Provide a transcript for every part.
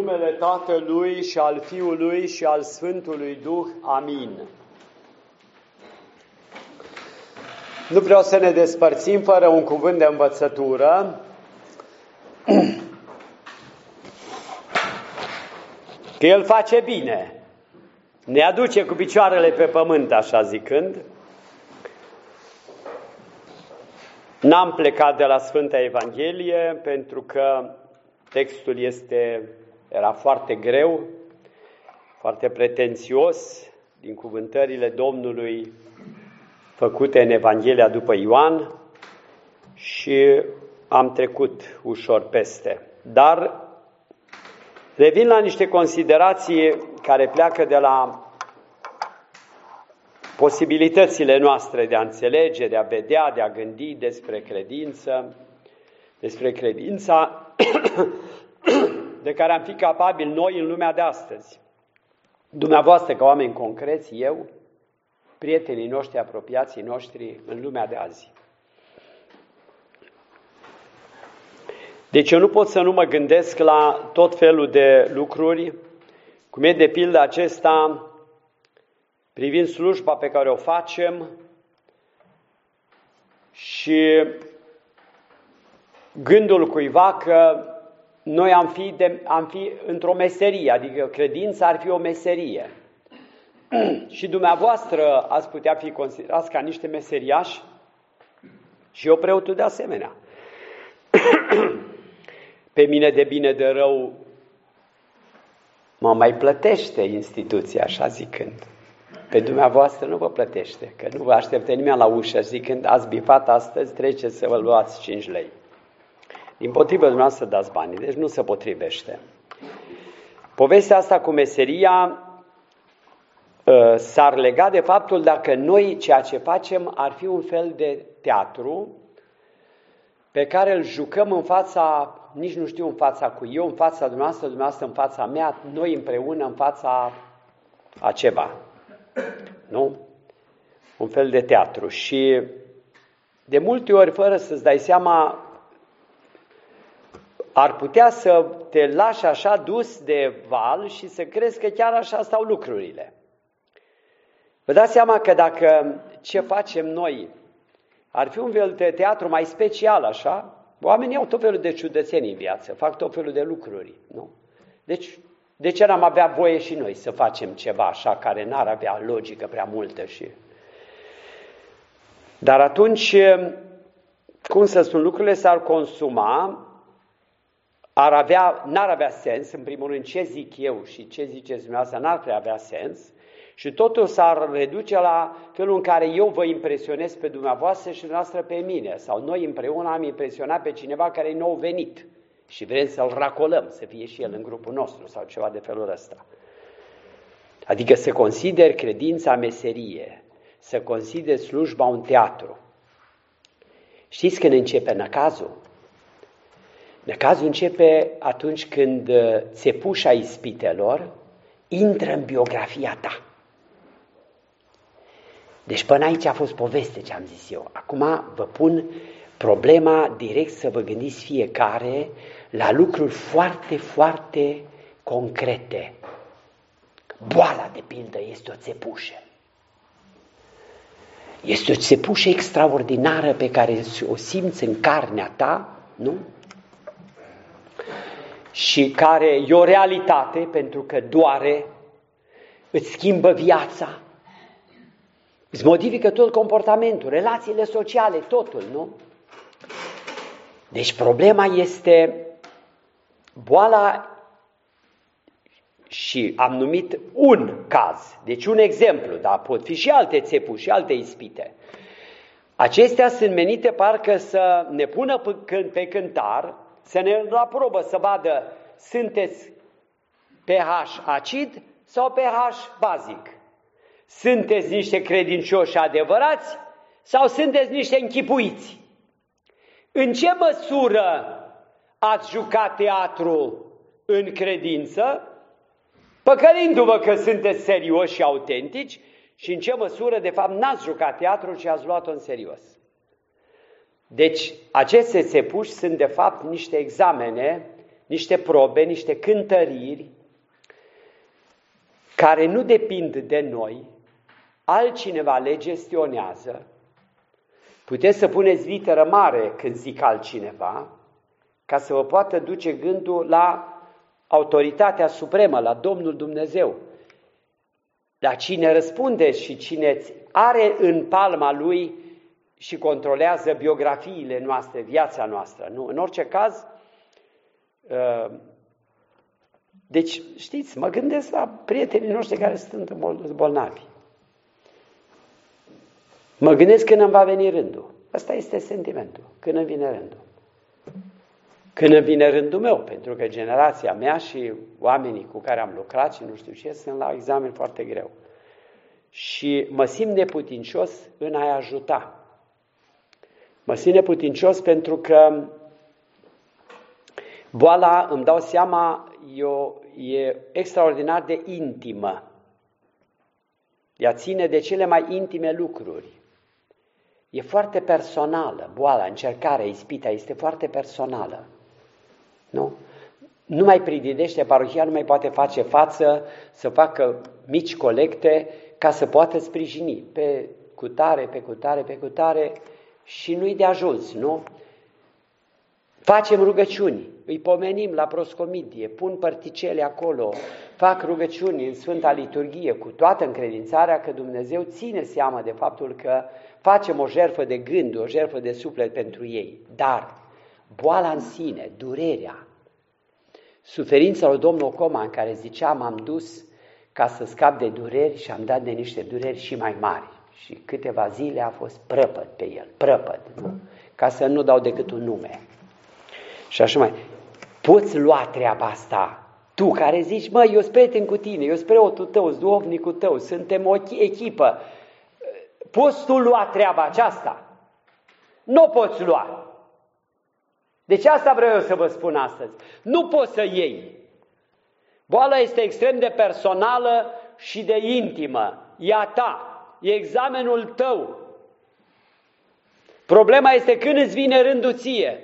numele Tatălui și al Fiului și al Sfântului Duh. Amin. Nu vreau să ne despărțim fără un cuvânt de învățătură. Că El face bine. Ne aduce cu picioarele pe pământ, așa zicând. N-am plecat de la Sfânta Evanghelie pentru că textul era foarte greu, foarte pretențios, din cuvântările Domnului făcute în Evanghelia după Ioan și am trecut ușor peste. Dar revin la niște considerații care pleacă de la posibilitățile noastre de a înțelege, de a vedea, de a gândi despre credința de care am fi capabili noi în lumea de astăzi. Dumneavoastră, ca oameni concreți, eu, prietenii noștri, apropiații noștri în lumea de azi. Deci eu nu pot să nu mă gândesc la tot felul de lucruri, cum e de pildă acesta privind slujba pe care o facem și gândul cuiva că noi am fi într-o meserie, adică credința ar fi o meserie. Și dumneavoastră ați putea fi considerați ca niște meseriași și eu preotul de asemenea. Pe mine de bine de rău mă mai plătește instituția, așa zicând. Pe dumneavoastră nu vă plătește, că nu vă aștepte nimeni la ușă zicând ați bifat astăzi, treceți să vă luați 5 lei. Dimpotrivă dumneavoastră dați banii, deci nu se potrivește. Povestea asta cu meseria s-ar lega de faptul dacă noi ceea ce facem ar fi un fel de teatru pe care îl jucăm în fața, nici nu știu în fața cui, eu în fața dumneavoastră în fața mea, noi împreună în fața a ceva. Nu? Un fel de teatru. Și de multe ori, fără să-ți dai seama, ar putea să te lași așa dus de val și să crezi că chiar așa stau lucrurile. Vă dați seama că dacă ce facem noi ar fi un fel de teatru mai special așa, oamenii au tot felul de ciudățenii în viață, fac tot felul de lucruri, nu? Deci, de ce n-am avea voie și noi să facem ceva așa care n-ar avea logică prea multă și... Dar atunci, cum să spun, lucrurile s-ar consuma, n-ar avea sens, în primul rând, ce zic eu și ce ziceți dumneavoastră, n-ar prea avea sens, și totul s-ar reduce la felul în care eu vă impresionez pe dumneavoastră și dumneavoastră pe mine, sau noi împreună am impresionat pe cineva care e nou venit și vrem să-l racolăm, să fie și el în grupul nostru sau ceva de felul ăsta. Adică să consideri credința meserie, să consideri slujba un teatru. Știți când începe năcazul? Năcazul începe atunci când țepușa ispitelor intră în biografia ta. Deci până aici a fost poveste ce am zis eu. Acum vă pun problema direct să vă gândiți fiecare la lucruri foarte, foarte concrete. Boala, de pildă, este o țepușă. Este o țepușă extraordinară pe care o simți în carnea ta, nu? Și care e o realitate pentru că doare, îți schimbă viața, îți modifică tot comportamentul, relațiile sociale, totul, nu? Deci problema este boala și am numit un caz, deci un exemplu, dar pot fi și alte țepuri și alte ispite. Acestea sunt menite parcă să ne pună pe cântar, să ne la probă să vadă sunteți pH acid sau pH bazic. Sunteți niște credincioși adevărați sau sunteți niște închipuiți? În ce măsură ați jucat teatru în credință, păcălindu-vă că sunteți serioși și autentici, și în ce măsură, de fapt, n-ați jucat teatru, ci ați luat-o în serios? Deci, aceste țepuși sunt, de fapt, niște examene niște probe, niște cântăriri care nu depind de noi, altcineva le gestionează. Puteți să puneți literă mare când zic altcineva, ca să vă poată duce gândul la autoritatea supremă, la Domnul Dumnezeu. La cine răspunde și cine are în palma lui și controlează biografiile noastre, viața noastră. Nu? În orice caz, deci știți, mă gândesc la prietenii noștri care sunt bolnavi. Mă gândesc când îmi va veni rândul. Asta este sentimentul, când îmi vine rândul. Când îmi vine rândul meu, pentru că generația mea și oamenii cu care am lucrat și nu știu ce, sunt la examen foarte greu. Și mă simt neputincios în a-i ajuta. Mă simt neputincios pentru că boala, îmi dau seama, e extraordinar de intimă. Ea ține de cele mai intime lucruri. E foarte personală. Boala, încercarea, ispita este foarte personală. Nu? Nu mai prididește parohia, nu mai poate face față să facă mici colecte ca să poată sprijini pe cutare și nu-i de ajuns, nu? Facem rugăciuni, îi pomenim la proscomidie, pun părticele acolo, fac rugăciuni în Sfânta Liturghie cu toată încredințarea că Dumnezeu ține seama de faptul că facem o jertfă de gând, o jertfă de suflet pentru ei. Dar boala în sine, durerea, suferința lui domnul Coma în care zicea m-am dus ca să scap de dureri și am dat de niște dureri și mai mari. Și câteva zile a fost prăpăd pe el, nu? Ca să nu dau decât un nume. Și așa mai, poți lua treaba asta, tu care zici, măi, eu sunt prieten cu tine, eu sunt preotul tău, sunt duhovnicul tău, suntem o echipă, poți tu lua treaba aceasta? Nu o poți lua. Deci asta vreau eu să vă spun astăzi. Nu poți să iei. Boala este extrem de personală și de intimă. E a ta, e examenul tău. Problema este când îți vine rândul ție.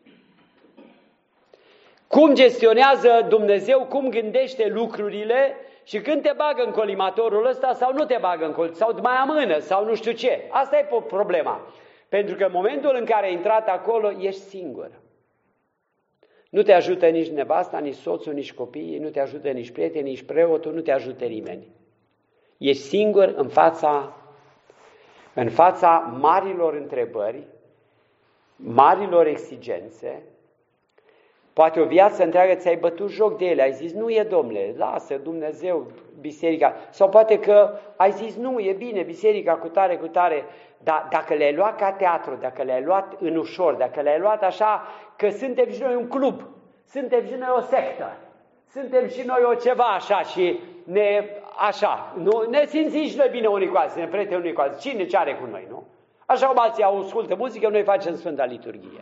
Cum gestionează Dumnezeu, cum gândește lucrurile și când te bagă în colimatorul ăsta sau nu te bagă în colimator, sau mai amână, sau nu știu ce. Asta e problema. Pentru că în momentul în care ai intrat acolo, ești singur. Nu te ajută nici nevasta, nici soțul, nici copiii, nu te ajută nici prietenii, nici preotul, nu te ajută nimeni. Ești singur în fața marilor întrebări, marilor exigențe. Poate o viață întreagă ți-ai bătut joc de ele, ai zis, nu e, domnule, lasă Dumnezeu biserica. Sau poate că ai zis, nu, e bine, biserica cu tare, dar dacă le-ai luat ca teatru, dacă le-ai luat în ușor, dacă le-ai luat așa, că suntem și noi un club, suntem și noi o sectă, suntem și noi o ceva așa și ne simțim și noi bine unii cu alții, ne prieteni unii cu alții, cine ce are cu noi, nu? Așa cum alții ascultă muzică, noi facem Sfânta Liturghie.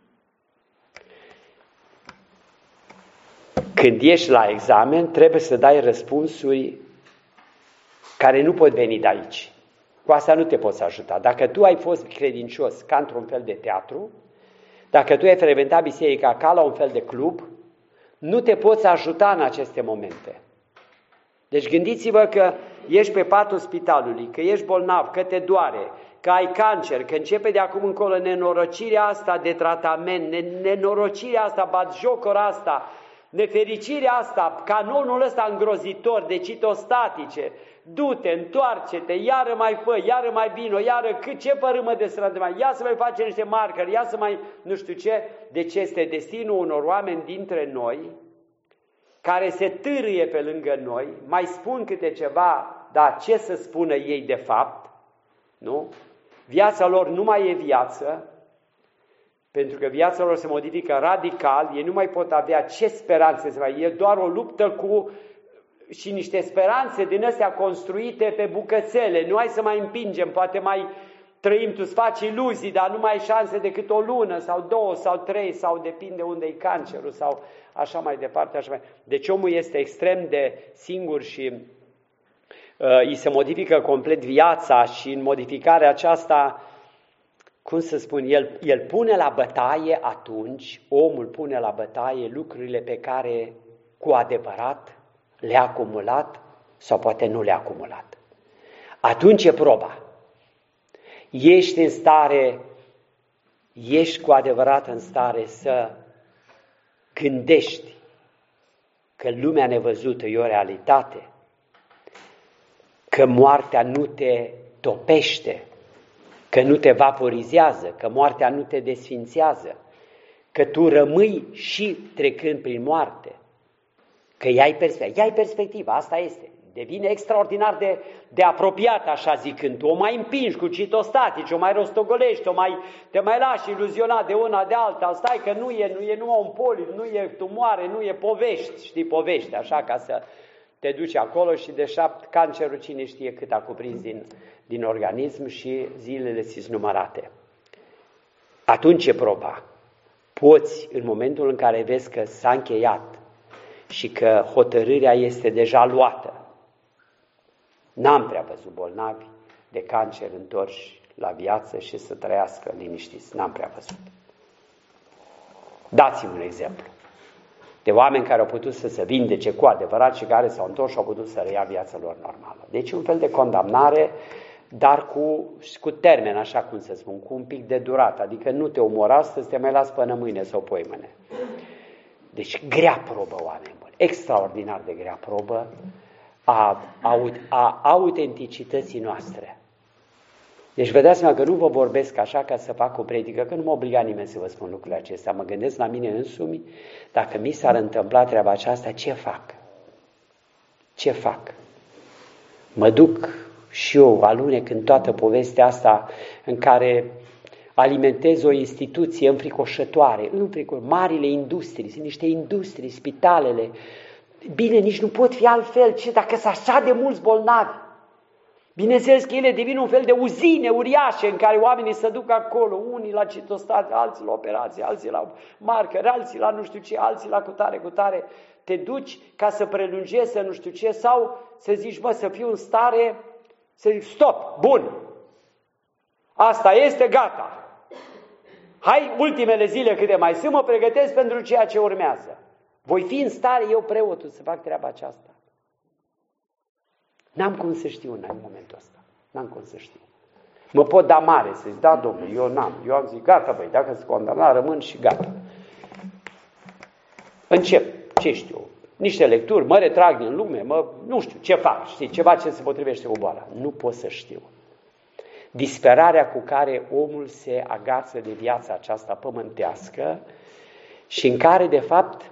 Când ești la examen, trebuie să dai răspunsuri care nu pot veni de aici. Cu asta nu te poți ajuta. Dacă tu ai fost credincios ca într-un fel de teatru, dacă tu ai frecventat biserica ca la un fel de club, nu te poți ajuta în aceste momente. Deci gândiți-vă că ești pe patul spitalului, că ești bolnav, că te doare, că ai cancer, că începe de acum încolo nenorocirea asta de tratament, nenorocirea asta, batjocura asta, nefericirea asta, canonul ăsta îngrozitor de citostatice, du-te, întoarce-te, iară mai fă, iară mai bine, iară ce părâmă de strădă mai, ia să mai face niște marcări, ia să mai nu știu ce. Deci este destinul unor oameni dintre noi care se târâie pe lângă noi, mai spun câte ceva, dar ce să spună ei de fapt, nu? Viața lor nu mai e viață, pentru că viața lor se modifică radical, ei nu mai pot avea ce speranțe să mai, e doar o luptă și niște speranțe din astea construite pe bucățele, nu hai să mai împingem, poate mai trăim, tu îți faci iluzii, dar nu mai ai șanse decât o lună sau 2 sau 3 sau depinde unde e cancerul sau așa mai departe. Așa mai. Deci omul este extrem de singur și îi se modifică complet viața și în modificarea aceasta cum să spun, el pune la bătaie atunci, omul pune la bătaie lucrurile pe care cu adevărat le-a acumulat sau poate nu le-a acumulat. Atunci e proba. Ești cu adevărat în stare să gândești că lumea nevăzută e o realitate, că moartea nu te topește, că nu te vaporizează, că moartea nu te desfințează, că tu rămâi și trecând prin moarte, că iai perspectiva, asta este. Devine extraordinar de apropiat, așa zicând. O mai împingi cu citostatici, o mai rostogolești, te mai lași iluzionat de una de alta. Stai că nu e numai un polip, nu e tumoare, nu e povești, știi, povești, așa, ca să te duci acolo și de cancerul cine știe cât a cuprins din organism și zilele ți-s numărate. Atunci e proba. Poți, în momentul în care vezi că s-a încheiat și că hotărârea este deja luată, n-am prea văzut bolnavi de cancer întorși la viață și să trăiască liniștiți. N-am prea văzut. Dați-mi un exemplu de oameni care au putut să se vindece cu adevărat și care s-au întors și au putut să reia viața lor normală. Deci un fel de condamnare, dar cu termen, așa cum să spun, cu un pic de durată. Adică nu te omor astăzi, te mai las până mâine sau poimâine. Deci grea probă, oameni buni. Extraordinar de grea probă a autenticității noastre. Deci vă dați seama că nu vă vorbesc așa ca să fac o predică, că nu mă obliga nimeni să vă spun lucrurile acestea. Mă gândesc la mine însumi, dacă mi s-ar întâmpla treaba aceasta, ce fac? Ce fac? Mă duc și eu alunec în toată povestea asta în care alimentez o instituție înfricoșătoare, marile industrii, sunt niște industrii, spitalele. Bine, nici nu pot fi altfel, ce dacă sunt așa de mulți bolnavi. Bineînțeles că ele devin un fel de uzine uriașe în care oamenii se duc acolo, unii la citostat, alții la operație, alții la marcări, alții la nu știu ce, alții la cutare. Te duci ca să prelungești, să nu știu ce, sau să zici, să fiu în stare, să zic, stop, bun, asta este, gata. Hai, ultimele zile câte mai sunt, mă pregătesc pentru ceea ce urmează. Voi fi în stare, eu preotul, să fac treaba aceasta. N-am cum să știu în momentul ăsta. N-am cum să știu. Mă pot da mare să zic, da, domnule, eu n-am. Eu am zis, gata, băi, dacă sunt condamnat, rămân și gata. Încep, ce știu, niște lecturi, mă retrag din lume, nu știu, ce fac, știi, ceva ce se potrivește cu boala. Nu pot să știu. Disperarea cu care omul se agață de viața aceasta pământească și în care, de fapt,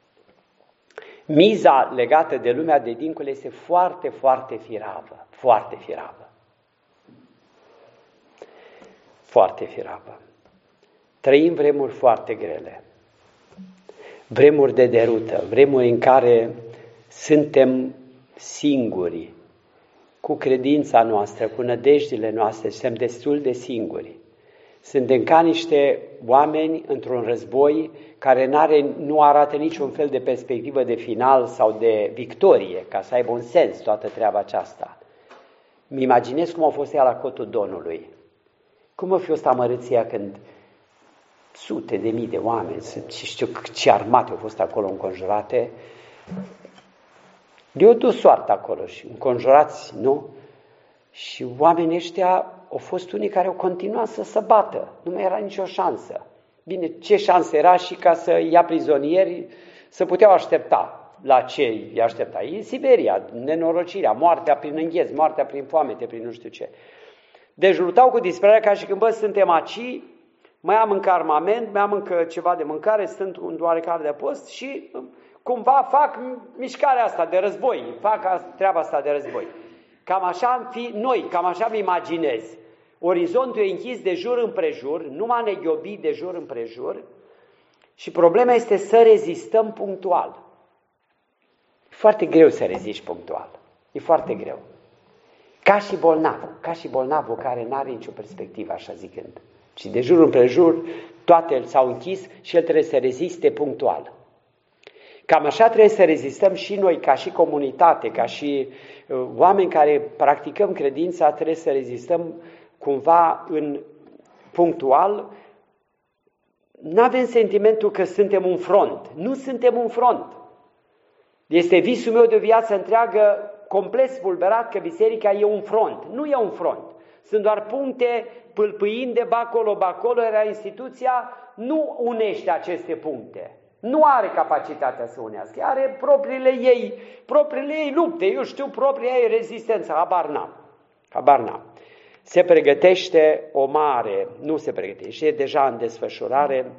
miza legată de lumea de dincolo este foarte, foarte firavă. Foarte firavă. Foarte firavă. Trăim vremuri foarte grele. Vremuri de derută. Vremuri în care suntem singuri. Cu credința noastră, cu nădejdile noastre, suntem destul de singuri. Suntem ca niște oameni într-un război care nu arată niciun fel de perspectivă de final sau de victorie, ca să aibă un sens toată treaba aceasta. Mi imaginez cum a fost ea la Cotul Donului. Cum a fost amărâția când sute de mii de oameni, și știu ce armate au fost acolo înconjurate, le-au dus soarta acolo și înconjurați, nu? Și oamenii ăștia au fost unii care au continuat să se bată. Nu mai era nicio șansă. Bine, ce șansă era și ca să ia prizonieri, să puteau aștepta. La ce îi aștepta? În Siberia, nenorocirea, moartea prin îngheț, moartea prin foamete, prin nu știu ce. Deci luptau cu disperarea ca și când, suntem aici, mai am încă armament, mai am încă ceva de mâncare, sunt un oarecare de post și cumva fac mișcarea asta de război, fac treaba asta de război. Cam așa am fi noi, cam așa îmi imaginez. Orizontul e închis de jur împrejur, numai neghiobit de jur împrejur și problema este să rezistăm punctual. E foarte greu să reziști punctual. E foarte greu. Ca și bolnavul care nu are nicio perspectivă, așa zicând. Și de jur împrejur toate s-au închis și el trebuie să reziste punctual. Cam așa trebuie să rezistăm și noi, ca și comunitate, ca și oameni care practicăm credința, trebuie să rezistăm cumva punctual, nu avem sentimentul că suntem un front. Nu suntem un front. Este visul meu de viață întreagă complet spulberat că biserica e un front. Nu e un front. Sunt doar puncte pâlpâind de bacolo, era instituția, nu unește aceste puncte. Nu are capacitatea să unească. Are propriile ei lupte, eu știu, propria ei rezistență. Habar n-am. Se pregătește e deja în desfășurare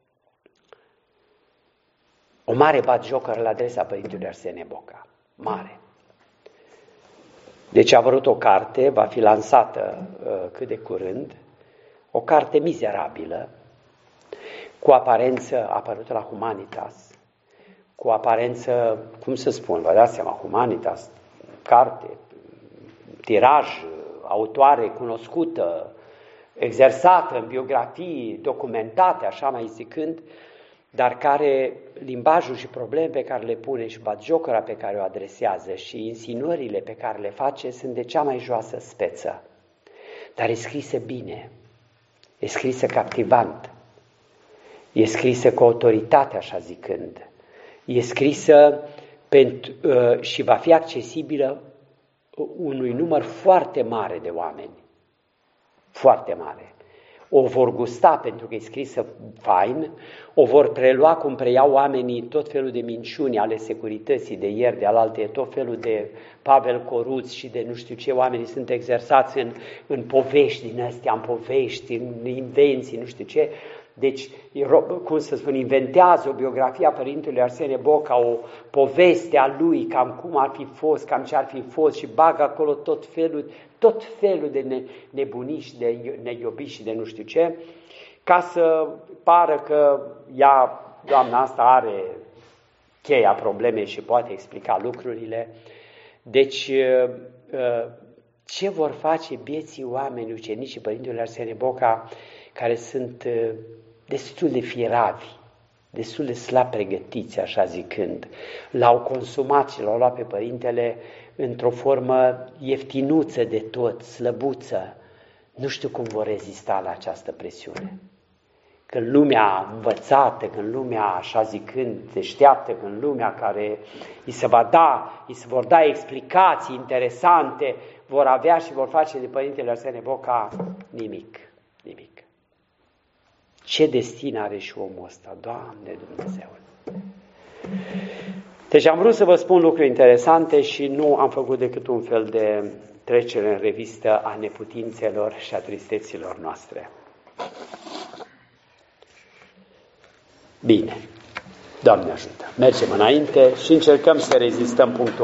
o mare batjocără la adresa Părintelui Arsenie Boca. Mare. Deci a apărut o carte, va fi lansată cât de curând, o carte mizerabilă, cu aparență apărută la Humanitas, cu aparență, vă dați seama, Humanitas, carte, tiraj, autoare cunoscută, exersată în biografii, documentate, așa mai zicând, dar care limbajul și probleme pe care le pune și batjocăra pe care o adresează și insinuările pe care le face sunt de cea mai joasă speță. Dar e scrisă bine, e scrisă captivant, e scrisă cu autoritate, așa zicând, e scrisă și va fi accesibilă unui număr foarte mare de oameni, foarte mare. O vor gusta pentru că e scrisă fain, o vor prelua cum preiau oamenii tot felul de minciuni ale securității de ieri, de alaltă, tot felul de Pavel Coruț și de nu știu ce oameni sunt exersați în povești din astea, în povești, în invenții, nu știu ce. Deci, inventează o biografie a Părintelui Arsenie Boca, o poveste a lui, cam cum ar fi fost, cam ce ar fi fost și bagă acolo tot felul de nebunii și de neiobii și de nu știu ce, ca să pară că doamna asta are cheia problemei și poate explica lucrurile. Deci, ce vor face bieții oameni, ucenicii Părintelui Arsenie Boca, care sunt destul de fieravi, destul de slab pregătiți, așa zicând, l-au consumat și l-au luat pe Părintele într-o formă ieftinuță de tot, slăbuță. Nu știu cum vor rezista la această presiune. Când lumea învățată, când lumea, așa zicând, deșteaptă, când lumea care îi se vor da explicații interesante, vor avea și vor face de Părintele Arsenie Boca nimic. Ce destin are și omul ăsta, Doamne Dumnezeule! Deci am vrut să vă spun lucruri interesante și nu am făcut decât un fel de trecere în revistă a neputințelor și a tristeților noastre. Bine, Doamne ajută! Mergem înainte și încercăm să rezistăm punctul.